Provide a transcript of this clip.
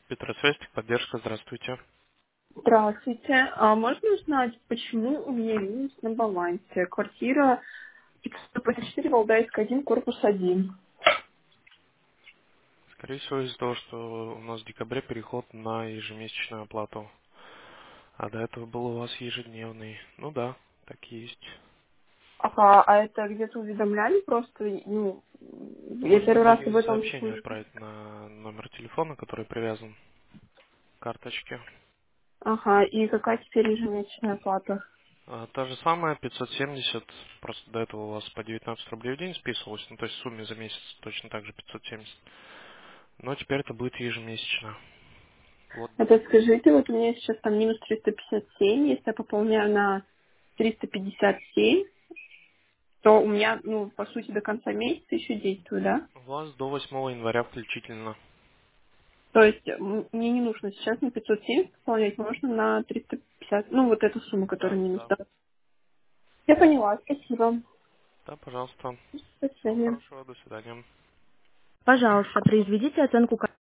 Петросвязь, поддержка, здравствуйте. Здравствуйте. А можно узнать, почему у меня минус на балансе? Квартира 554, Валдайская, 1, корпус 1. Скорее всего, из-за того, что у нас в декабре переход на ежемесячную оплату, а до этого был у вас ежедневный. Ну да, так и есть. Ага, а это где-то уведомляли просто? Ну, я Можно первый раз об этом сообщение слышу. отправить на номер телефона, который привязан к карточке. Ага, и какая теперь ежемесячная оплата? Та же самая, 570, просто до этого у вас по 19 рублей в день списывалось, ну то есть в сумме за месяц точно так же 570. Но теперь это будет ежемесячно. Вот. Это скажите, вот у меня сейчас там минус 357, если я пополняю на 357, то у меня, ну, по сути, до конца месяца еще действует, да? У вас до 8 января включительно. То есть мне не нужно сейчас на 570 пополнять, можно на 350, ну вот эту сумму, Да, которая минус. да. Да. Я поняла, спасибо. Да, пожалуйста. До Всего свидания. хорошего, до свидания. Пожалуйста, произведите оценку